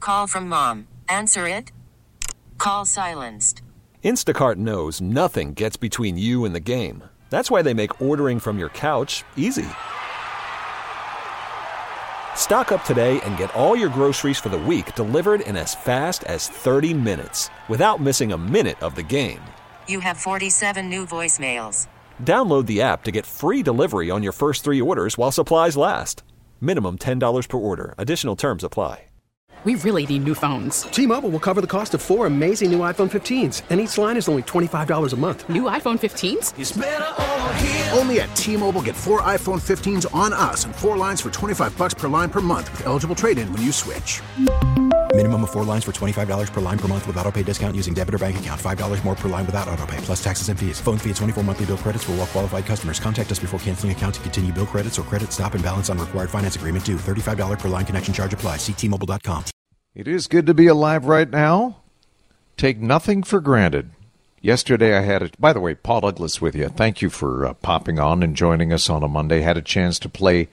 call from mom. Answer it. Call silenced. Instacart knows nothing gets between you and the game. That's why they make ordering from your couch easy. Stock up today and get all your groceries for the week delivered in as fast as 30 minutes without missing a minute of the game. You have 47 new voicemails. Download the app to get free delivery on your first 3 orders while supplies last. Minimum $10 per order. Additional terms apply. We really need new phones. T-Mobile will cover the cost of 4 amazing new iPhone 15s, and each line is only $25 a month. New iPhone 15s? It's better over here. Only at T-Mobile, get 4 iPhone 15s on us and 4 lines for $25 per line per month with eligible trade-in when you switch. Minimum of 4 lines for $25 per line per month with autopay discount using debit or bank account. $5 more per line without autopay, plus taxes and fees. Phone fee at 24 monthly bill credits for well-qualified customers. Contact us before canceling account to continue bill credits or credit stop and balance on required finance agreement due. $35 per line connection charge applies. See T-Mobile.com. It is good to be alive right now. Take nothing for granted. Yesterday I had by the way, Paul Douglas with you. Thank you for popping on and joining us on a Monday. Had a chance to play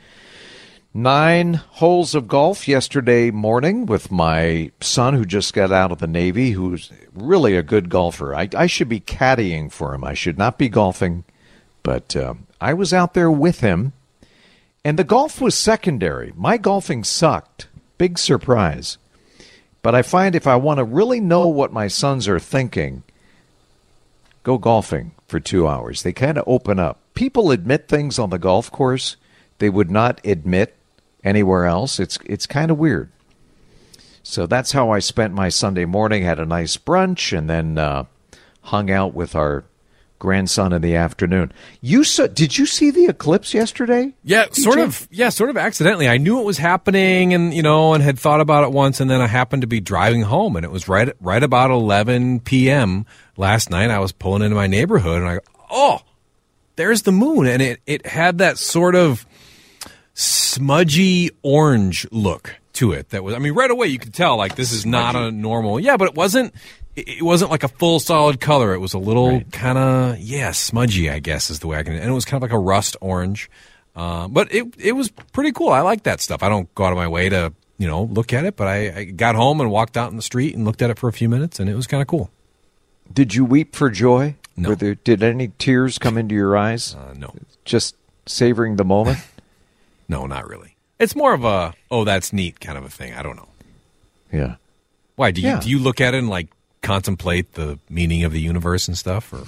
9 holes of golf yesterday morning with my son who just got out of the Navy, who's really a good golfer. I should be caddying for him. I should not be golfing, but I was out there with him, and the golf was secondary. My golfing sucked. Big surprise. But I find if I want to really know what my sons are thinking, go golfing for 2 hours. They kind of open up. People admit things on the golf course they would not admit anywhere else. It's kind of weird. So that's how I spent my Sunday morning, had a nice brunch, and then hung out with our grandson in the afternoon. Did you see the eclipse yesterday? Yeah, sort of accidentally. I knew it was happening and had thought about it once, and then I happened to be driving home, and it was right about 11 p.m. last night. I was pulling into my neighborhood, and I go, oh, there's the moon, and it had that sort of smudgy orange look to it. That was, right away you could tell, like, this is not a normal. Yeah, but it wasn't like a full solid color. It was a little kind of, smudgy, I guess is the way I can. And it was kind of like a rust orange. But it was pretty cool. I like that stuff. I don't go out of my way to, look at it, but I got home and walked out in the street and looked at it for a few minutes, and it was kind of cool. Did you weep for joy? No. Did any tears come into your eyes? No. Just savoring the moment? No, not really. It's more of a, oh, that's neat kind of a thing. I don't know. Yeah. Why? Do you look at it and, like, contemplate the meaning of the universe and stuff? Or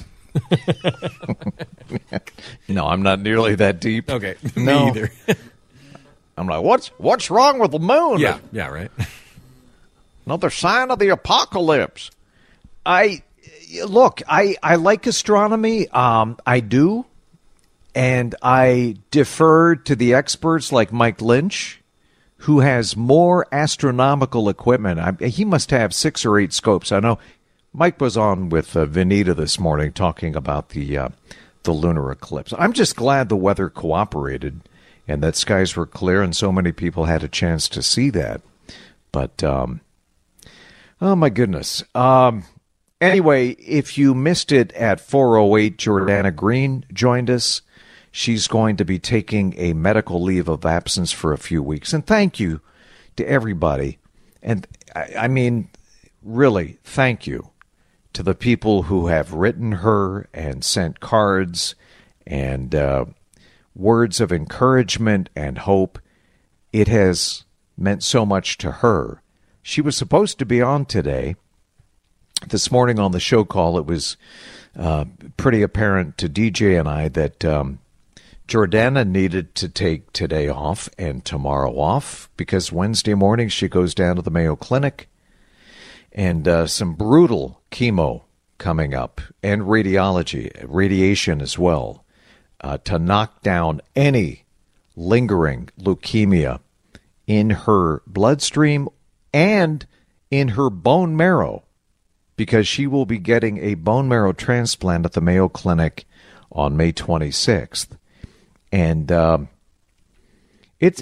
No, I'm not nearly that deep. Okay. No. Me either. I'm like, what's wrong with the moon? Yeah, right. Another sign of the apocalypse. I like astronomy. I do. And I defer to the experts like Mike Lynch, who has more astronomical equipment. He must have 6 or 8 scopes. I know Mike was on with Vinita this morning talking about the lunar eclipse. I'm just glad the weather cooperated and that skies were clear and so many people had a chance to see that. But, oh my goodness. Anyway, if you missed it at 4:08, Jordana Green joined us. She's going to be taking a medical leave of absence for a few weeks. And thank you to everybody. And I mean, really, thank you to the people who have written her and sent cards and words of encouragement and hope. It has meant so much to her. She was supposed to be on today. This morning on the show call, it was pretty apparent to DJ and I that Jordana needed to take today off and tomorrow off because Wednesday morning she goes down to the Mayo Clinic and some brutal chemo coming up and radiation as well, to knock down any lingering leukemia in her bloodstream and in her bone marrow, because she will be getting a bone marrow transplant at the Mayo Clinic on May 26th. And it's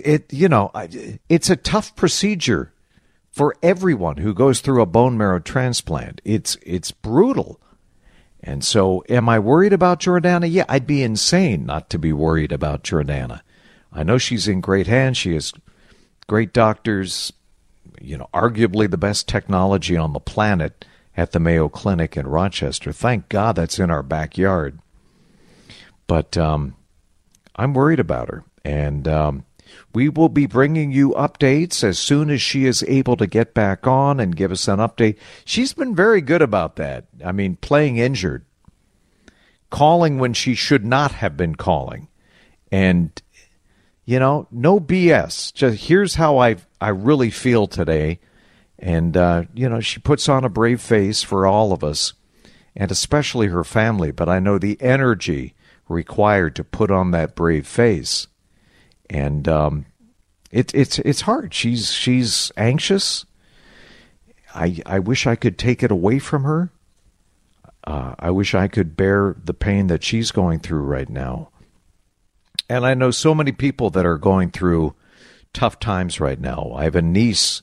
a tough procedure for everyone who goes through a bone marrow transplant. It's brutal. And so am I worried about Jordana? Yeah, I'd be insane not to be worried about Jordana. I know she's in great hands. She has great doctors, arguably the best technology on the planet at the Mayo Clinic in Rochester. Thank God that's in our backyard. But I'm worried about her, and we will be bringing you updates as soon as she is able to get back on and give us an update. She's been very good about that. I mean, playing injured, calling when she should not have been calling, and no BS. Just here's how I really feel today. And, she puts on a brave face for all of us, and especially her family. But I know the energy required to put on that brave face. And it's hard. She's anxious. I wish I could take it away from her. I wish I could bear the pain that she's going through right now. And I know so many people that are going through tough times right now. I have a niece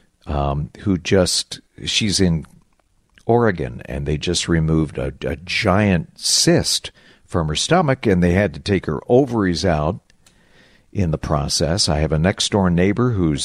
she's in Oregon, and they just removed a giant cyst from her stomach, and they had to take her ovaries out in the process. I have a next door neighbor who's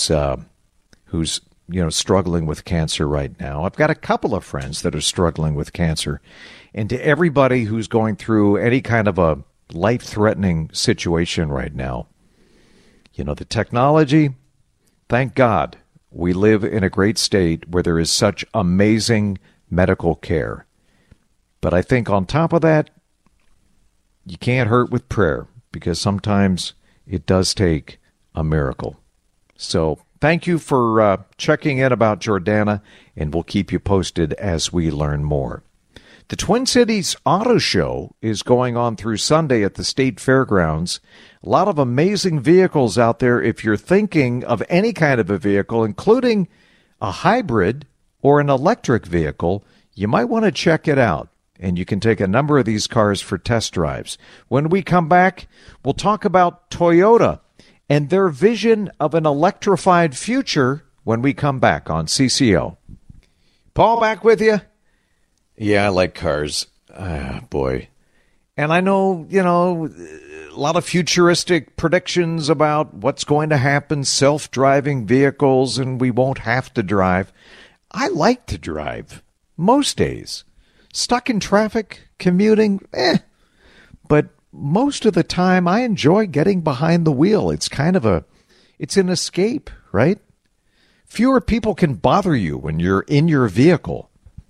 struggling with cancer right now. I've got a couple of friends that are struggling with cancer, and to everybody who's going through any kind of a life-threatening situation right now, the technology, thank God, we live in a great state where there is such amazing medical care. But I think on top of that, you can't hurt with prayer, because sometimes it does take a miracle. So thank you for checking in about Jordana, and we'll keep you posted as we learn more. The Twin Cities Auto Show is going on through Sunday at the State Fairgrounds. A lot of amazing vehicles out there. If you're thinking of any kind of a vehicle, including a hybrid or an electric vehicle, you might want to check it out. And you can take a number of these cars for test drives. When we come back, we'll talk about Toyota and their vision of an electrified future when we come back on CCO. Paul, back with you. Yeah, I like cars. Boy. And I know, a lot of futuristic predictions about what's going to happen, self-driving vehicles, and we won't have to drive. I like to drive most days. Stuck in traffic, commuting, But most of the time, I enjoy getting behind the wheel. It's it's an escape, right? Fewer people can bother you when you're in your vehicle.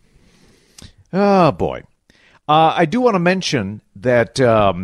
Oh, boy. I do want to mention that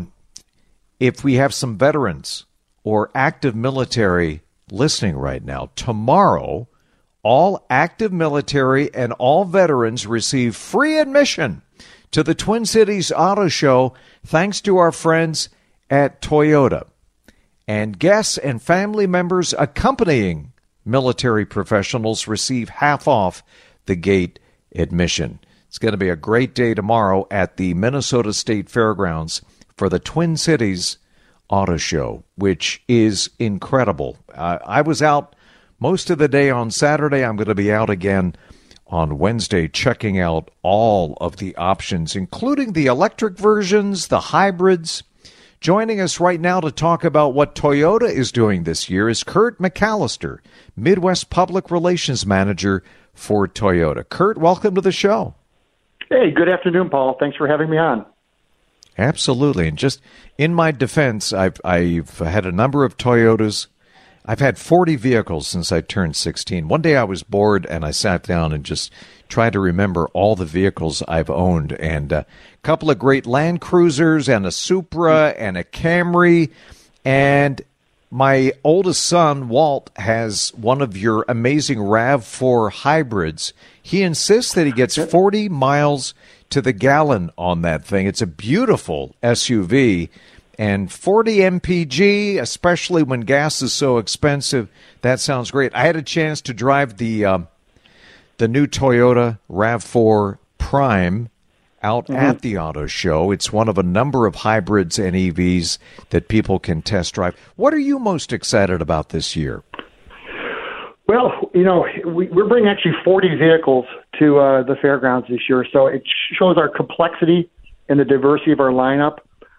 if we have some veterans or active military listening right now, tomorrow, all active military and all veterans receive free admission to the Twin Cities Auto Show thanks to our friends at Toyota. And guests and family members accompanying military professionals receive half off the gate admission. It's going to be a great day tomorrow at the Minnesota State Fairgrounds for the Twin Cities Auto Show, which is incredible. I was out most of the day on Saturday. I'm going to be out again on Wednesday checking out all of the options, including the electric versions, the hybrids. Joining us right now to talk about what Toyota is doing this year is Kurt McAllister, Midwest Public Relations Manager for Toyota. Kurt, welcome to the show. Hey, good afternoon, Paul. Thanks for having me on. Absolutely. And just in my defense, I've had a number of Toyotas. I've had 40 vehicles since I turned 16. One day I was bored and I sat down and just tried to remember all the vehicles I've owned. And a couple of great Land Cruisers and a Supra and a Camry. And my oldest son, Walt, has one of your amazing RAV4 hybrids. He insists that he gets 40 miles to the gallon on that thing. It's a beautiful SUV. And 40 MPG, especially when gas is so expensive, that sounds great. I had a chance to drive the new Toyota RAV4 Prime out at the auto show. It's one of a number of hybrids and EVs that people can test drive. What are you most excited about this year? Well, we're bringing actually 40 vehicles to the fairgrounds this year, so it shows our complexity and the diversity of our lineup.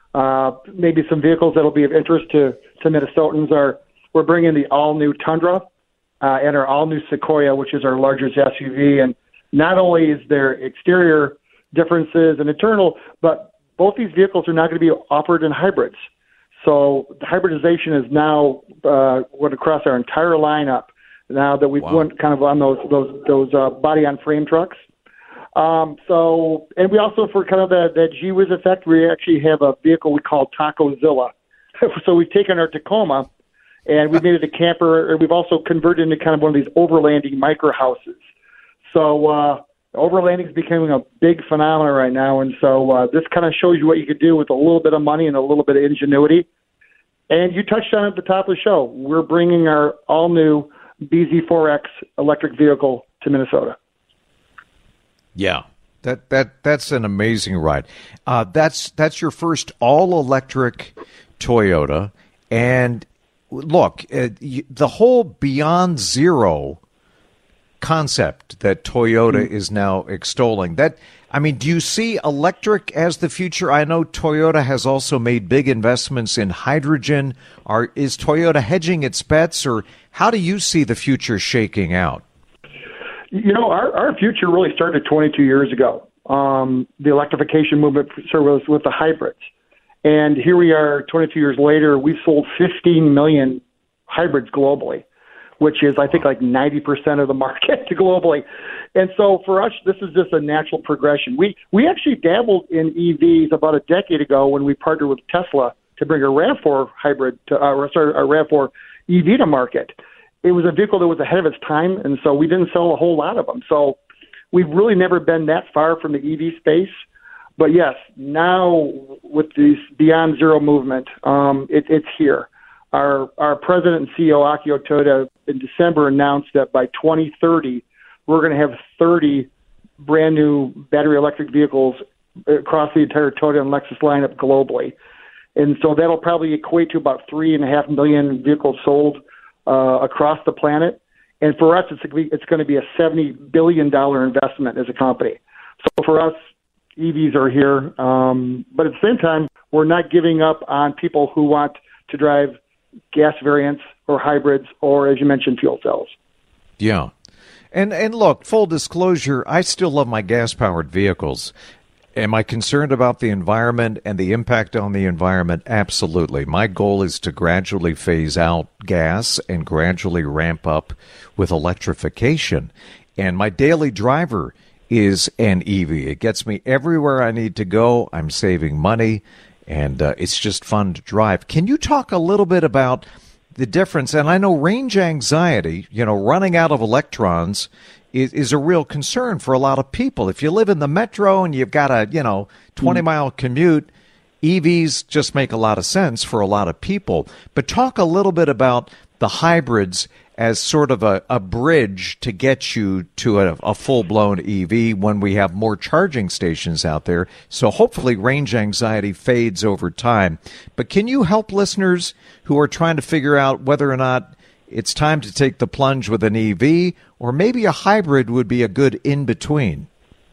Maybe some vehicles that'll be of interest to Minnesotans we're bringing the all-new Tundra, and our all-new Sequoia, which is our largest SUV. And not only is there exterior differences and internal, but both these vehicles are now going to be offered in hybrids. So the hybridization is now went across our entire lineup now that we've went kind of on those body-on-frame trucks. And we also, for kind of that G-Wiz effect, we actually have a vehicle we call Tacozilla. So we've taken our Tacoma and we've made it a camper, and we've also converted into kind of one of these overlanding micro houses. So overlanding is becoming a big phenomenon right now, and so this kind of shows you what you could do with a little bit of money and a little bit of ingenuity. And you touched on it at the top of the show. We're bringing our all-new BZ4X electric vehicle to Minnesota. Yeah, that's an amazing ride. That's your first all-electric Toyota, and look, the whole Beyond Zero concept that Toyota is now extolling. Do you see electric as the future? I know Toyota has also made big investments in hydrogen. Is Toyota hedging its bets, or how do you see the future shaking out? Our future really started 22 years ago. The electrification movement started with the hybrids. And here we are 22 years later, we've sold 15 million hybrids globally, which is, I think, like 90% of the market globally. And so for us, this is just a natural progression. We actually dabbled in EVs about a decade ago when we partnered with Tesla to bring a RAV4 hybrid a RAV4 EV to market. It was a vehicle that was ahead of its time, and so we didn't sell a whole lot of them. So we've really never been that far from the EV space. But yes, now with this Beyond Zero movement, it's here. Our president and CEO, Akio Toda, in December announced that by 2030, we're going to have 30 brand new battery electric vehicles across the entire Toyota and Lexus lineup globally. And so that'll probably equate to about 3.5 million vehicles sold across the planet. And for us, it's going to be a $70 billion investment as a company. So for us, EVs are here. But at the same time, we're not giving up on people who want to drive gas variants or hybrids or, as you mentioned, fuel cells. Yeah. And look, full disclosure, I still love my gas-powered vehicles. Am I concerned about the environment and the impact on the environment? Absolutely. My goal is to gradually phase out gas and gradually ramp up with electrification. And my daily driver is an EV. It gets me everywhere I need to go. I'm saving money, and it's just fun to drive. Can you talk a little bit about the difference? And I know range anxiety, running out of electrons is a real concern for a lot of people. If you live in the metro and you've got a, 20-mile commute, EVs just make a lot of sense for a lot of people. But talk a little bit about the hybrids as sort of a bridge to get you to a full-blown EV when we have more charging stations out there. So hopefully range anxiety fades over time. But can you help listeners who are trying to figure out whether or not it's time to take the plunge with an EV, or maybe a hybrid would be a good in-between?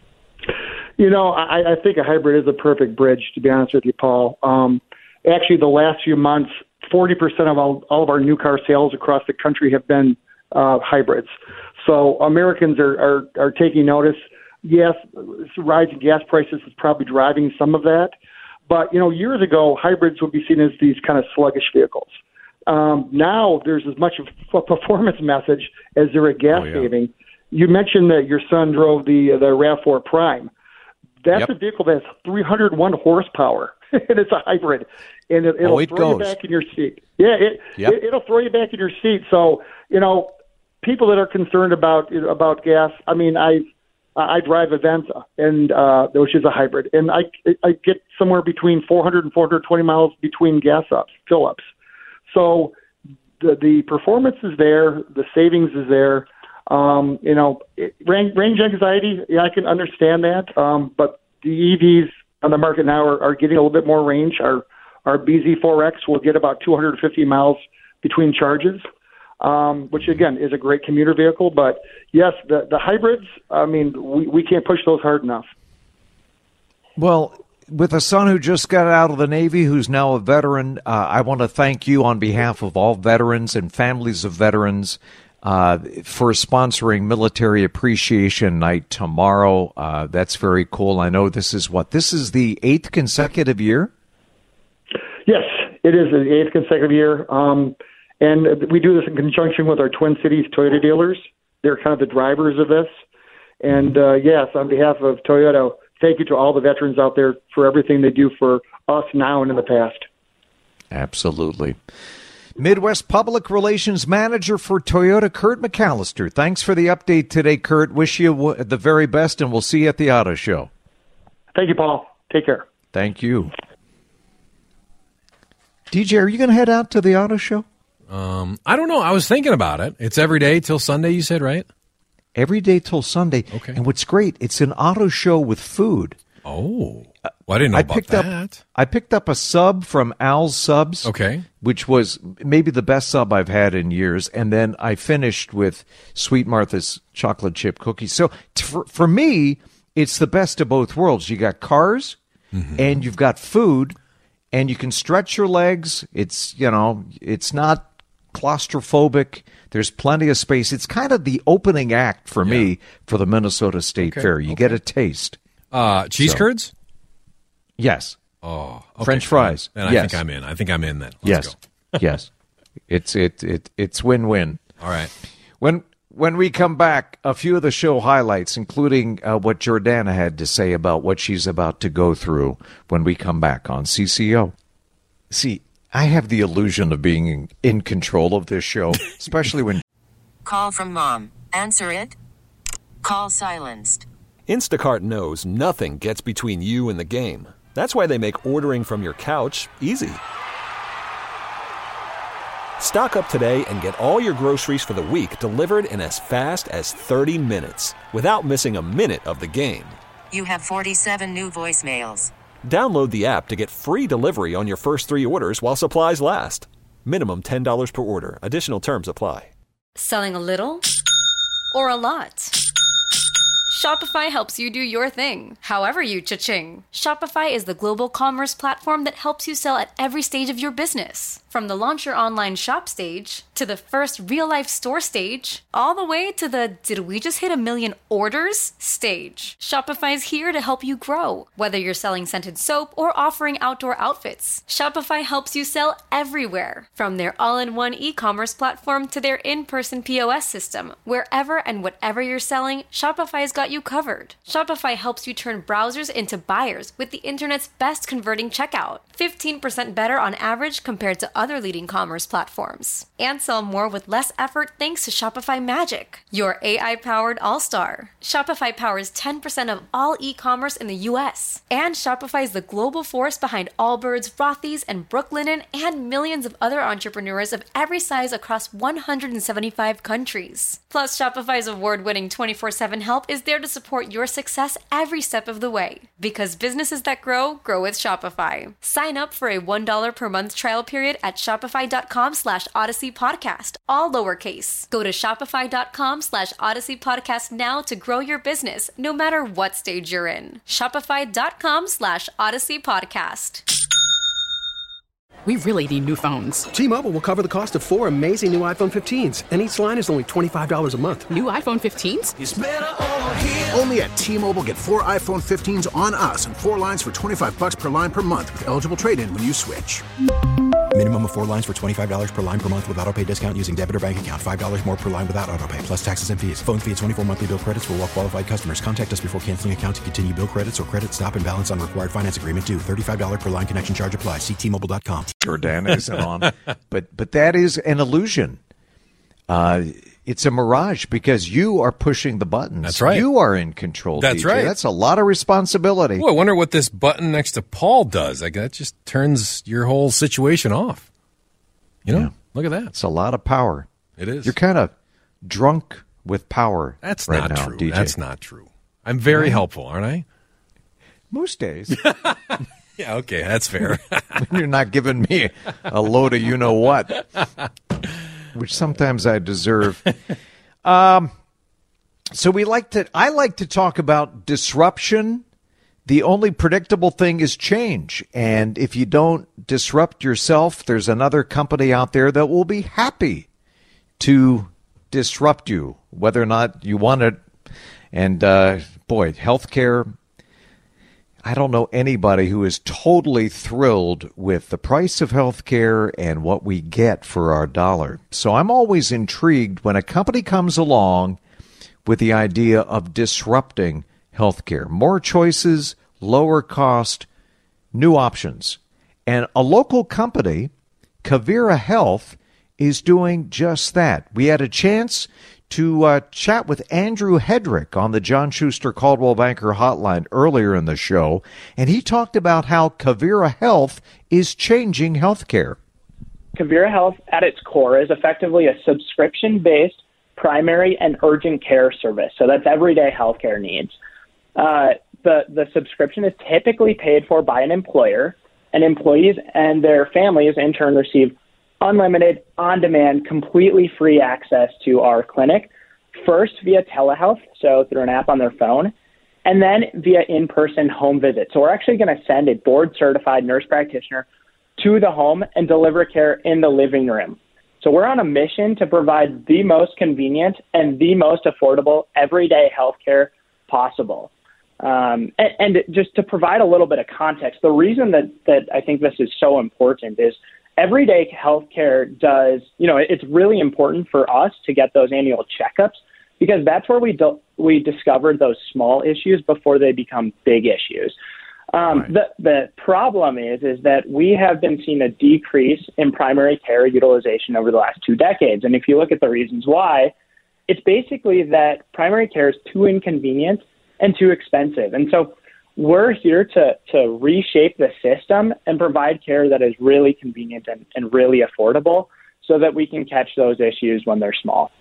I think a hybrid is a perfect bridge, to be honest with you, Paul. Actually, the last few months, 40% of all of our new car sales across the country have been hybrids. So Americans are taking notice. Yes, rising gas prices is probably driving some of that. But, years ago, hybrids would be seen as these kind of sluggish vehicles. Now there's as much of a performance message as there a gas saving. You mentioned that your son drove the RAV4 Prime. That's a vehicle that has 301 horsepower, and it's a hybrid. And it'll throw you back in your seat. Yeah, it'll throw you back in your seat. So, people that are concerned about gas, I drive Avenza, and which is a hybrid, and I get somewhere between 400 and 420 miles between fill-ups. So the performance is there, the savings is there. Range anxiety, I can understand that. But the EVs on the market now are getting a little bit more range. Our BZ4X will get about 250 miles between charges, which again is a great commuter vehicle. But yes, the hybrids, we can't push those hard enough. Well, with a son who just got out of the Navy, who's now a veteran, I want to thank you on behalf of all veterans and families of veterans. for sponsoring Military Appreciation Night tomorrow. That's very cool. I know this is the 8th consecutive year? Yes, it is the 8th consecutive year. And we do this in conjunction with our Twin Cities Toyota dealers. They're kind of the drivers of this. And yes, on behalf of Toyota, thank you to all the veterans out there for everything they do for us now and in the past. Absolutely. Midwest Public Relations Manager for Toyota, Kurt McAllister. Thanks for the update today, Kurt. Wish you the very best, and we'll see you at the auto show. Thank you, Paul. Take care. Thank you. DJ, are you going to head out to the auto show? I don't know. I was thinking about it. It's every day till Sunday, you said, right? Every day till Sunday. Okay. And what's great, it's an auto show with food. Oh. Well, I didn't know about that. I picked up a sub from Al's Subs. Okay. Which was maybe the best sub I've had in years. And then I finished with Sweet Martha's chocolate chip cookies. So for me, it's the best of both worlds. You got cars and you've got food and you can stretch your legs. It's not claustrophobic. There's plenty of space. It's kind of the opening act for me for the Minnesota State Fair. You get a taste. Cheese curds? Yes. Oh, okay. French fries. And I think I'm in. I think I'm in then. Let's go. Yes. It's win-win. All right. When we come back, a few of the show highlights, including what Jordana had to say about what she's about to go through when we come back on CCO. See, I have the illusion of being in control of this show, especially when... Call from mom. Answer it. Call silenced. Instacart knows nothing gets between you and the game. That's why they make ordering from your couch easy. Stock up today and get all your groceries for the week delivered in as fast as 30 minutes without missing a minute of the game. You have 47 new voicemails. Download the app to get free delivery on your first 3 orders while supplies last. Minimum $10 per order. Additional terms apply. Selling a little or a lot? Shopify helps you do your thing, however you cha-ching. Shopify is the global commerce platform that helps you sell at every stage of your business. From the launch your online shop stage, to the first real-life store stage, all the way to the did we just hit 1 million orders stage. Shopify is here to help you grow. Whether you're selling scented soap or offering outdoor outfits, Shopify helps you sell everywhere. From their all-in-one e-commerce platform to their in-person POS system, wherever and whatever you're selling, Shopify's got you covered. Shopify helps you turn browsers into buyers with the internet's best converting checkout. 15% better on average compared to other leading commerce platforms. And sell more with less effort thanks to Shopify Magic, your AI-powered all-star. Shopify powers 10% of all e-commerce in the U.S. And Shopify is the global force behind Allbirds, Rothy's, and Brooklinen, and millions of other entrepreneurs of every size across 175 countries. Plus, Shopify's award-winning 24/7 help is there to support your success every step of the way. Because businesses that grow, grow with Shopify. Sign up for a $1 per month trial period at shopify.com/Odyssey Podcast, all lowercase. Go to shopify.com/Odyssey Podcast now to grow your business, no matter what stage you're in. Shopify.com/Odyssey Podcast. We really need new phones. T-Mobile will cover the cost of 4 amazing new iPhone 15s, and each line is only $25 a month. New iPhone 15s? It's better over here. Only at T-Mobile, get 4 iPhone 15s on us and 4 lines for $25 per line per month with eligible trade-in when you switch. Minimum of 4 lines for $25 per line per month with autopay discount using debit or bank account. $5 more per line without autopay, plus taxes and fees. Phone fee at 24 monthly bill credits for well-qualified customers. Contact us before canceling account to continue bill credits or credit stop and balance on required finance agreement due. $35 per line connection charge applies. See T-Mobile.com. Jordana isn't on. But that is an illusion. It's a mirage because you are pushing the buttons. That's right. You are in control. That's DJ. right. That's a lot of responsibility. Well, I wonder what this button next to Paul does. Like that just turns your whole situation off. You know, Look at that. It's a lot of power. It is. You're kind of drunk with power. That's right not now, true. DJ. That's not true. I'm very helpful, aren't I? Most days. Yeah, okay, that's fair. You're not giving me a load of you-know-what, which sometimes I deserve. So I like to talk about disruption. The only predictable thing is change. And if you don't disrupt yourself, there's another company out there that will be happy to disrupt you, whether or not you want it. And, boy, healthcare, I don't know anybody who is totally thrilled with the price of healthcare and what we get for our dollar. So I'm always intrigued when a company comes along with the idea of disrupting healthcare. More choices, lower cost, new options. And a local company, Quivira Health, is doing just that. We had a chance to chat with Andrew Hedrick on the John Schuster Coldwell Banker Hotline earlier in the show, and he talked about how Quivira Health is changing healthcare. Quivira Health, at its core, is effectively a subscription-based primary and urgent care service. So that's everyday healthcare needs. The subscription is typically paid for by an employer, and employees and their families in turn receive unlimited, on-demand, completely free access to our clinic, first via telehealth, so through an app on their phone, and then via in-person home visits. So we're actually going to send a board-certified nurse practitioner to the home and deliver care in the living room. So we're on a mission to provide the most convenient and the most affordable everyday healthcare possible. And just to provide a little bit of context, the reason that I think this is so important is everyday healthcare does, it's really important for us to get those annual checkups because that's where we discovered those small issues before they become big issues. Right. The problem is that we have been seeing a decrease in primary care utilization over the last 2 decades. And if you look at the reasons why, it's basically that primary care is too inconvenient and too expensive. And so we're here to reshape the system and provide care that is really convenient and really affordable so that we can catch those issues when they're small.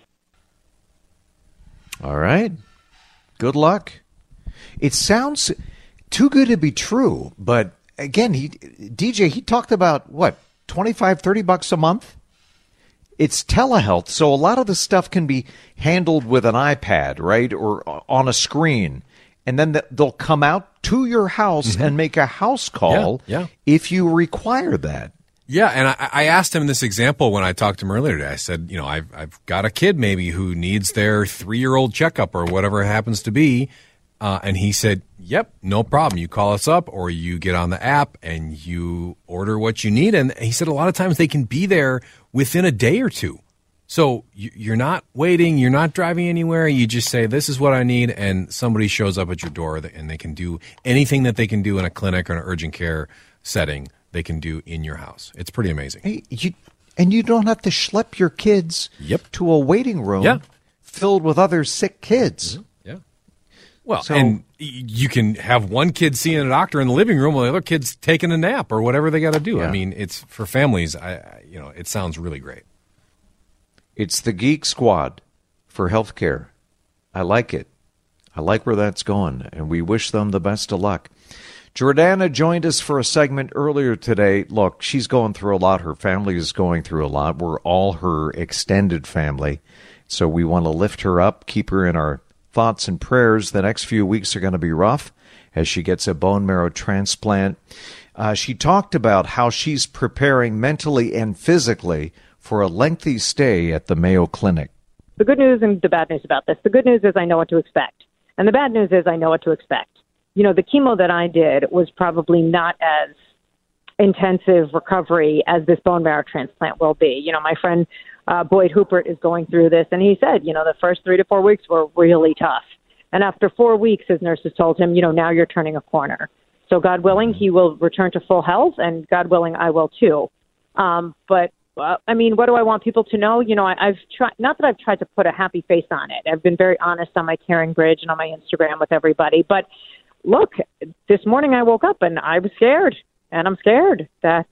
All right. Good luck. It sounds too good to be true, but again, he talked about what, $25-$30 a month? It's telehealth, so a lot of the stuff can be handled with an iPad, right, or on a screen. And then they'll come out to your house and make a house call if you require that. Yeah, and I asked him this example when I talked to him earlier today. I said, I've got a kid maybe who needs their 3-year-old checkup or whatever it happens to be. And he said, yep, no problem. You call us up or you get on the app and you order what you need. And he said a lot of times they can be there within a day or two. So you're not waiting, you're not driving anywhere. You just say, this is what I need, and somebody shows up at your door, and they can do anything that they can do in a clinic or an urgent care setting, they can do in your house. It's pretty amazing. Hey, you don't have to schlep your kids to a waiting room filled with other sick kids. Mm-hmm. Yeah. Well, and you can have one kid seeing a doctor in the living room while the other kid's taking a nap or whatever they got to do. Yeah. I mean, it's for families. It sounds really great. It's the Geek Squad for healthcare. I like it. I like where that's going, and we wish them the best of luck. Jordana joined us for a segment earlier today. Look, she's going through a lot. Her family is going through a lot. We're all her extended family, so we want to lift her up, keep her in our thoughts and prayers. The next few weeks are going to be rough as she gets a bone marrow transplant. She talked about how she's preparing mentally and physically for a lengthy stay at the Mayo Clinic. The good news and the bad news about this. The good news is I know what to expect. And the bad news is I know what to expect. The chemo that I did was probably not as intensive recovery as this bone marrow transplant will be. My friend Boyd Hoopert is going through this, and he said, the first 3 to 4 weeks were really tough. And after 4 weeks, his nurses told him, now you're turning a corner. So God willing, he will return to full health, and God willing, I will too. But what do I want people to know? I've tried, not that I've tried to put a happy face on it. I've been very honest on my Caring Bridge and on my Instagram with everybody. But look, this morning I woke up and I was scared, and I'm scared that,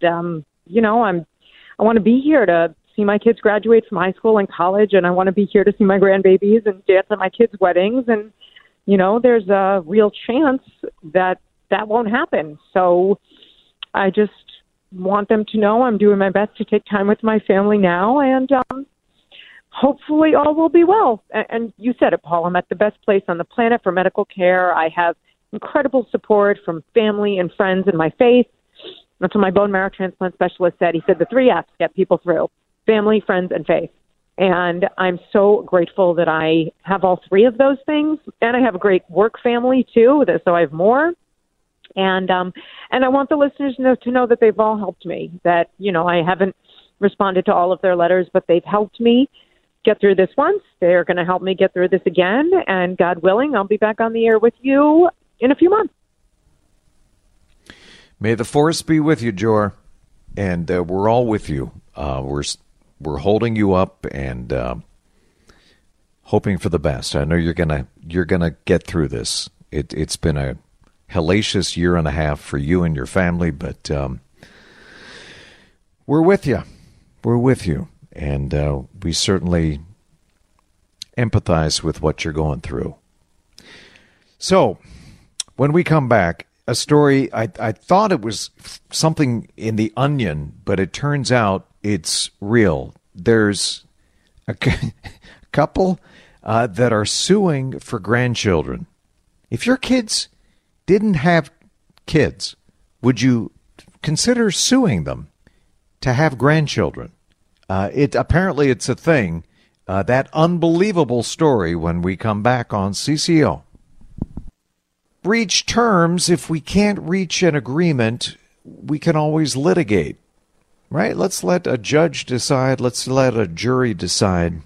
I want to be here to see my kids graduate from high school and college, and I want to be here to see my grandbabies and dance at my kids' weddings. And, there's a real chance that won't happen. So I just want them to know I'm doing my best to take time with my family now, and hopefully all will be well. And you said it, Paul, I'm at the best place on the planet for medical care. I have incredible support from family and friends and my faith. That's what my bone marrow transplant specialist said. He said the 3 F's get people through: family, friends, and faith. And I'm so grateful that I have all three of those things. And I have a great work family, too, so I have more. And I want the listeners to know that they've all helped me, that, I haven't responded to all of their letters, but they've helped me get through this once. They're going to help me get through this again. And God willing, I'll be back on the air with you in a few months. May the force be with you, Jor. And we're all with you. We're holding you up and hoping for the best. I know you're gonna get through this. It's been a hellacious year and a half for you and your family, but we're with you. We're with you, and we certainly empathize with what you're going through. So, when we come back, a story, I thought it was something in The Onion, but it turns out it's real. There's a couple that are suing for grandchildren. If your kids didn't have kids, would you consider suing them to have grandchildren? Apparently it's a thing. That unbelievable story when we come back on CCO. Reach terms. If we can't reach an agreement, we can always litigate, right? Let's let a judge decide. Let's let a jury decide.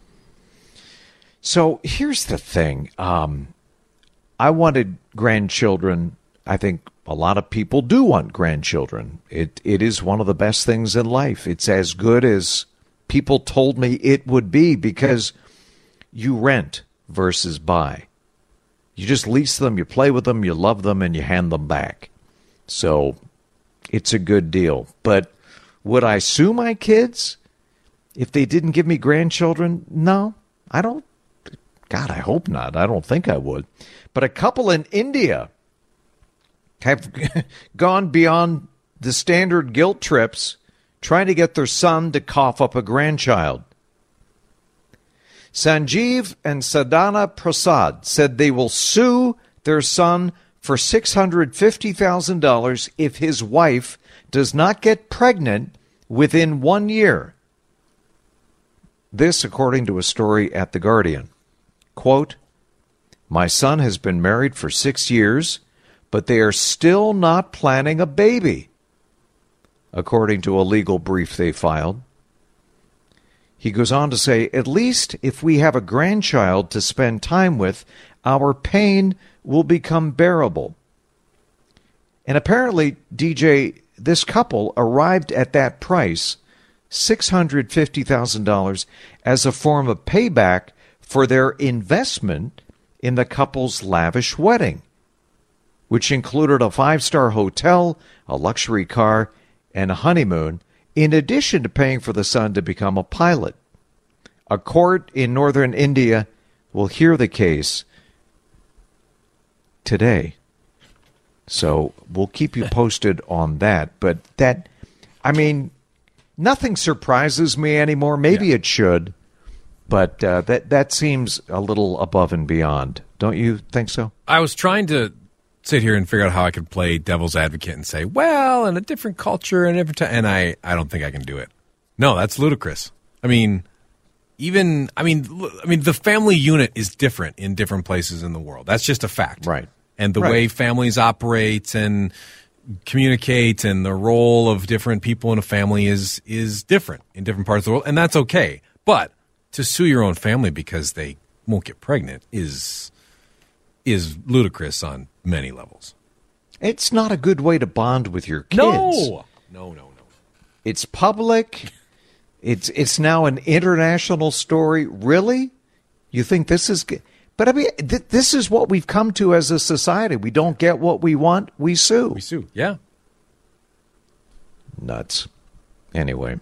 So here's the thing. I wanted grandchildren. I think a lot of people do want grandchildren. It is one of the best things in life. It's as good as people told me it would be, because you rent versus buy. You just lease them, you play with them, you love them, and you hand them back. So it's a good deal. But would I sue my kids if they didn't give me grandchildren? No, I don't. God, I hope not. I don't think I would. But a couple in India have gone beyond the standard guilt trips trying to get their son to cough up a grandchild. Sanjeev and Sadhana Prasad said they will sue their son for $650,000 if his wife does not get pregnant within 1 year. This, according to a story at The Guardian. Quote, "My son has been married for 6 years, but they are still not planning a baby," according to a legal brief they filed. He goes on to say, "At least if we have a grandchild to spend time with, our pain will become bearable." And apparently, DJ, this couple arrived at that price, $650,000, as a form of payback for their investment in the couple's lavish wedding, which included a 5-star hotel, a luxury car, and a honeymoon, in addition to paying for the son to become a pilot. A court in northern India will hear the case today. So we'll keep you posted on that. But that, I mean, nothing surprises me anymore. Maybe it should, but that seems a little above and beyond. Don't you think so? I was trying to sit here and figure out how I could play devil's advocate and say, well, in a different culture and every time, and I don't think I can do it. No, that's ludicrous. I mean, the family unit is different in different places in the world. That's just a fact. Right. And the way families operate and communicate and the role of different people in a family is different in different parts of the world, and that's okay. But to sue your own family because they won't get pregnant is ludicrous on many levels. It's not a good way to bond with your kids. No. It's public. It's now an international story. Really? You think this is good? But I mean, this is what we've come to as a society. We don't get what we want, we sue. We sue, yeah. Nuts. Anyway.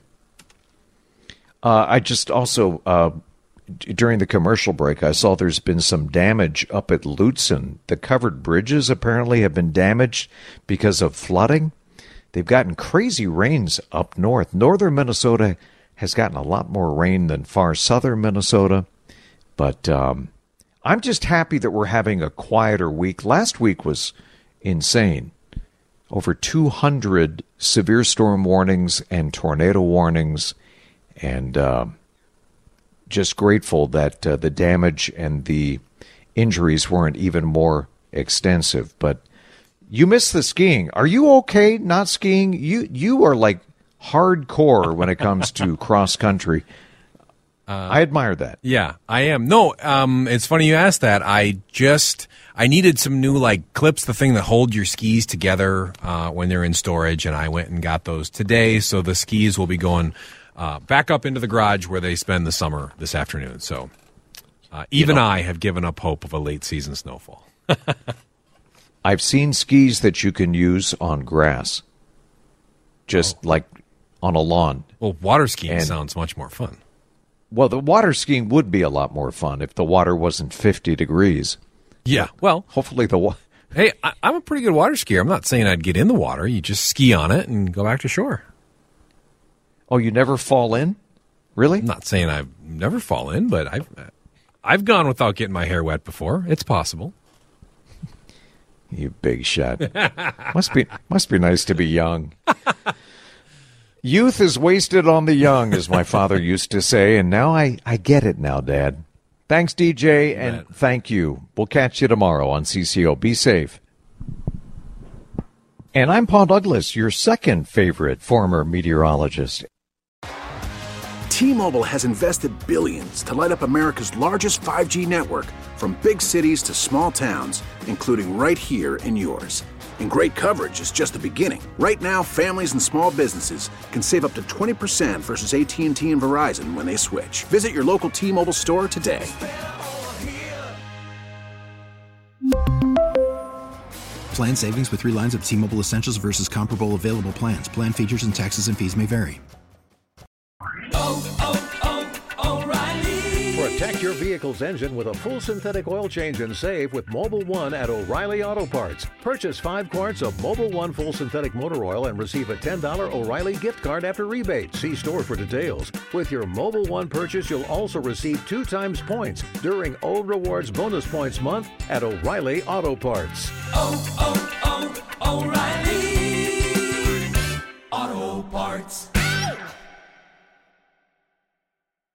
I just also, during the commercial break, I saw there's been some damage up at Lutsen. The covered bridges apparently have been damaged because of flooding. They've gotten crazy rains up north. Northern Minnesota has gotten a lot more rain than far southern Minnesota. But I'm just happy that we're having a quieter week. Last week was insane. Over 200 severe storm warnings and tornado warnings. And just grateful that the damage and the injuries weren't even more extensive. But you missed the skiing. Are you okay not skiing? You are like hardcore when it comes to cross country. I admire that. Yeah, I am. No, it's funny you asked that. I needed some new clips, the thing that hold your skis together when they're in storage, and I went and got those today. So the skis will be going back up into the garage where they spend the summer this afternoon. So I have given up hope of a late season snowfall. I've seen skis that you can use on grass, just like on a lawn. Well, water skiing sounds much more fun. Well, the water skiing would be a lot more fun if the water wasn't 50 degrees. Yeah, well, hopefully Hey, I'm a pretty good water skier. I'm not saying I'd get in the water. You just ski on it and go back to shore. Oh, you never fall in? Really? I'm not saying I've never fallen in, but I've gone without getting my hair wet before. It's possible. You big shot. Must be nice to be young. Youth is wasted on the young, as my father used to say, and now I get it now, Dad. Thanks, DJ, and thank you. We'll catch you tomorrow on CCO. Be safe. And I'm Paul Douglas, your second favorite former meteorologist. T-Mobile has invested billions to light up America's largest 5G network, from big cities to small towns, including right here in yours. And great coverage is just the beginning. Right now, families and small businesses can save up to 20% versus AT&T and Verizon when they switch. Visit your local T-Mobile store today. Plan savings with 3 lines of T-Mobile Essentials versus comparable available plans. Plan features and taxes and fees may vary. Protect your vehicle's engine with a full synthetic oil change and save with Mobil 1 at O'Reilly Auto Parts. Purchase 5 quarts of Mobil 1 full synthetic motor oil and receive a $10 O'Reilly gift card after rebate. See store for details. With your Mobil 1 purchase, you'll also receive 2 times points during O Rewards Bonus Points Month at O'Reilly Auto Parts. O'Reilly.